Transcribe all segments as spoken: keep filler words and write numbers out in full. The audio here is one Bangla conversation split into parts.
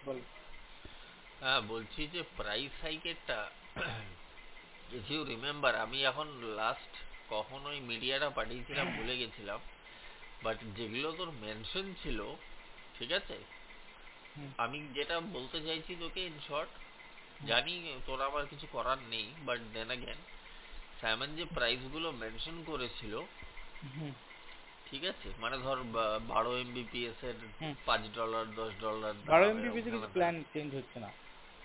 বল। হ্যাঁ, বলছি যে প্রাইস হাইকেরটা, ইফ ইউ রিমেম্বার, আমি এখন লাস্ট কখন ওই মিডিয়াটা পাঠিয়েছিলাম ভুলে গেছিলাম, বাট যেগুলো তোর মেনশন ছিল, ঠিক আছে, হুম আমি যেটা বলতে চাইছি তোকে ইন শর্ট, হুম জানি তোর আমার কিছু করার নেই, বাট দেন অ্যাগেন স্যামন যে প্রাইসগুলো মেনশন করেছিল, হুম ঠিক আছে, মানে ধর বারো এমবিপিএস এর হুম পাঁচ ডলার, দশ ডলার বারো দাম, এরকম এমবিপিতে কিছু ধরনের দাম। প্ল্যান চেঞ্জ হচ্ছে না।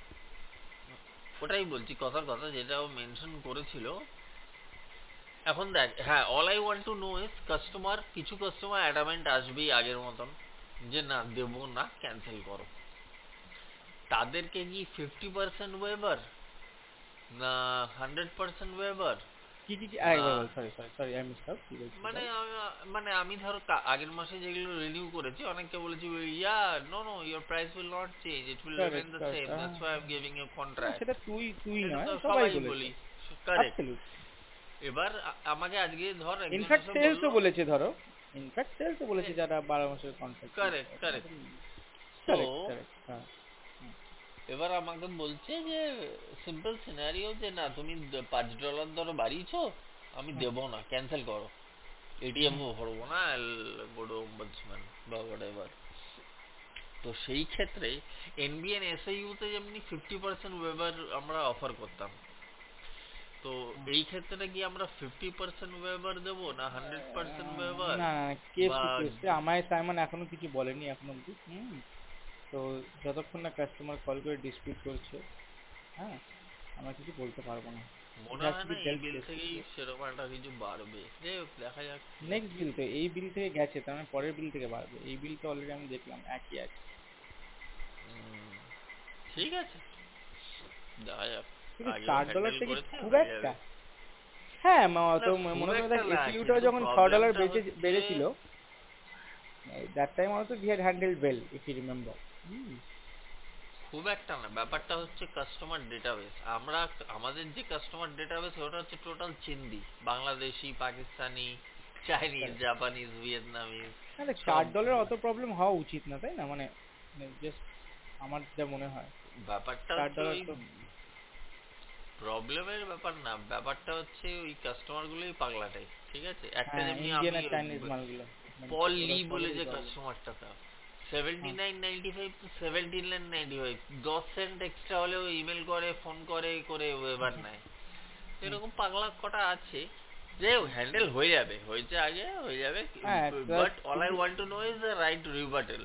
ওটাই বলছি, কথার কথা যেটা ও মেনশন করেছিল। এখন দেখ, হ্যাঁ, all I want to know is customer, কিছু কাস্টমার অ্যাডামেন্ট আসবেই আগের মতন, যে না দেবো না, ক্যান্সেল করো। তাদেরকে কি ফিফটি পার্সেন্ট ওয়েবার, না হান্ড্রেড পার্সেন্ট ওয়েবার, কি কি কি না, আরেকবার বল, sorry sorry sorry I miss out, কি বলছিস মানে বল। আমি- মানে আমি ধরো কা- আগের মাসে যেগুলো রিনিউ করেছি, অনেককে বলেছি yeah no no your price will not change, it will remain correct the correct. Same, that's why I am giving you না কন্ট্রাক্ট। সেটা তুই তুই এটা নয়, তো সবাই সবাই বলেছে। বলি। কারেক্ট। অ্যাবসলিউট। এবার আ- আমাকে আজকে ধর একজন ইনফ্যাক্ট এসে সেলসও বললো, বলেছে, ধরো ইনফ্যাক্ট সেলসও বলেছে যারা বারো মাসের কন্ট্রাক্ট দিচ্ছে। Correct correct. So correct correct, হ্যাঁ। হুম, এবার আমাকে বলছে যে সিম্পল সিনারিও, যে না তুমি দ- পাঁচ ডলার ধরো বাড়িয়েছো, আমি হুম, দেবো না, ক্যান্সেল করো, হুম। এটিএমও ভরবো না, গোডো অম্বুডসম্যান বা হোয়াটএভার। তো সেই ক্ষেত্রে এনবিএন এসইউ তে যেমনি ফিফটি পার্সেন্ট ওয়েবার আমরা অফার করতাম, তো হুম। এই ক্ষেত্রে কি আমরা ফিফটি পার্সেন্ট ওয়েবার দেবো, না হান্ড্রেড পার্সেন্ট আহ, ওয়েবার, না না, কেস বা টু কেস, আমায় সাইমন এখনো কিছু বলেনি এখন অব্দি। হুম। তো যতক্ষণ না কাস্টমার কল করে ডিসপিউট করছে, হ্যাঁ, আমরা কিছু বলতে পারবো না। ইট মনে হ্যাজ টু হয় বি না এই ডেল্ট বিল কেস টু থেকেই কেস। সেরকম একটা কিছু বাড়বে, যাই হোক দেখা যাক কি হয়। নেক্সট বিল তো, এই বিল থেকে গেছে তার মানে পরের বিল থেকে বাড়বে, এই বিল তো অলরেডি আমি দেখলাম একই আছে। উম, ঠিক আছে, দেখা যাক, কিন্তু আগেও চার হ্যান্ডেল ডলারটা কি করেছে, খুব হয়ে একটা? যাবে। হ্যাঁ, ম- না তো খুব মনে করে একটা দেখ, না, এসইউটাও কিন্তু যখন ছ ডলার প্রবলেমটা বেঁচে হচ্ছে, বেড়েছিল, that time also we had handled well if you remember. হুম। খুব একটা না, ব্যাপারটা হচ্ছে কাস্টমার ডেটাবেস। আমরা, আমাদের যে কাস্টমার ডেটাবেস ওটা হচ্ছে টোটাল চিন্দি, Bangladeshi, Pakistani, Chinese, Correct. Japanese, Vietnamese, না দেখ, চার সব। ডলার অত প্রবলেম হওয়া উচিত না, তাই না? মানে জাস্ট আমার যা মনে হয়, ব্যাপারটা চার হচ্ছে ডলার ওই তো। প্রবলেমের ব্যাপার না, ব্যাপারটা হচ্ছে ওই কাস্টমার গুলোই পাগলাটে, ঠিক আছে, একটা হ্যাঁ, যেমনি ইন্ডিয়ান আমি আর চাইনিজ মালগুলো পল মেনলি ওরা লি বলে সবেরই যে প্রবলেম। কাস্টমারটা তা সেভেন্টি হ্যাঁ। নাইন নাইনটি ফাইভ তো সেভেন্টি নাইন নাইনটি ফাইভ দশ সেন্ট এক্সট্রা হলেও ইমেল করে, ফোন করে করে এবার নেয়। তো হুম, এরকম পাগলা কটা আছে, যে হুম। হ্যান্ডেল হয়ে যাবে, হয়েছে আগে হয়ে যাবে। হ্যাঁ, তা বাট অল আই শুধু want to know is the right rebuttal.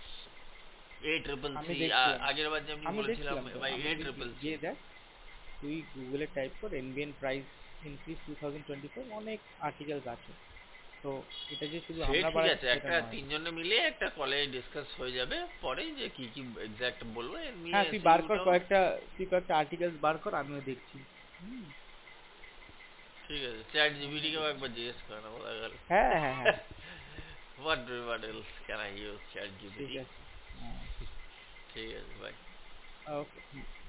A triple আমি সি, দেখছিলাম, আগের বার যেমনি আমি বলেছিলাম দেখছিলাম তো, ভাই, আমি এ তুই ট্রিপল গি- সি। গিয়ে দেখ, তুই গুগলে টাইপ কর NBN price increase two thousand twenty five, অনেক আর্টিকেলস আছে। তো এটা যে শুধু সে আমরা ঠিক বাড়াচ্ছি আছে, সেটা একটা নয়। তিনজনে মিলে একটা কলে ডিসকাস হয়ে যাবে পরে, যে কি কি এক্সাক্ট বলবো, এমনি হ্যাঁ, তুই বার কর এসইউটাও। কয়েকটা, তুই কয়েকটা আর্টিকেলস বার কর, আমিও দেখছি। হুম। ঠিক আছে, চ্যাট আমিও জিপিটিকেও দেখছি। একবার জিজ্ঞেস করে নেবো দেখা গেল। হ্যাঁ হ্যাঁ হ্যাঁ। What rebuttals can I use chat ঠিক জিপিটি। আছে। হ্যাঁ। ঠিক আছে, বাই। ওকে।